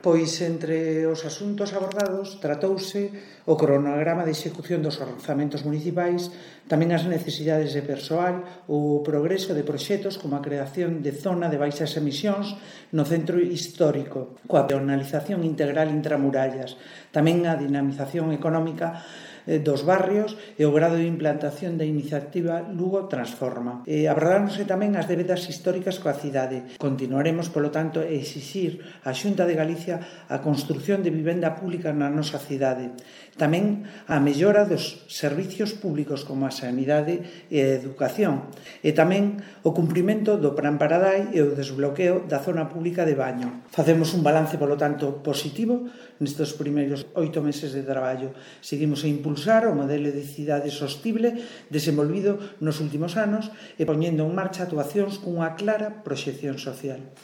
Pois entre os asuntos abordados tratouse o cronograma de execución dos orzamentos municipais, tamén as necesidades de persoal, o progreso de proxectos como a creación de zona de baixas emisións no centro histórico, coa peonalización integral intramurallas, tamén a dinamización económica dos barrios e o grado de implantación da iniciativa Lugo Transforma. Abordáronse tamén as débedas históricas coa cidade. Continuaremos, polo tanto, a exixir á Xunta de Galicia a construción de vivenda pública na nosa cidade. Tamén a mellora dos servicios públicos como a sanidade e a educación. E tamén o cumprimento do Plan Paradai e o desbloqueo da zona pública de Baño. Facemos un balance, polo tanto, positivo nestes primeiros 8 meses de traballo. Seguimos a impulsar o modelo de cidade sostible desenvolvido nos últimos anos e poñendo en marcha actuacións cunha clara proxección social.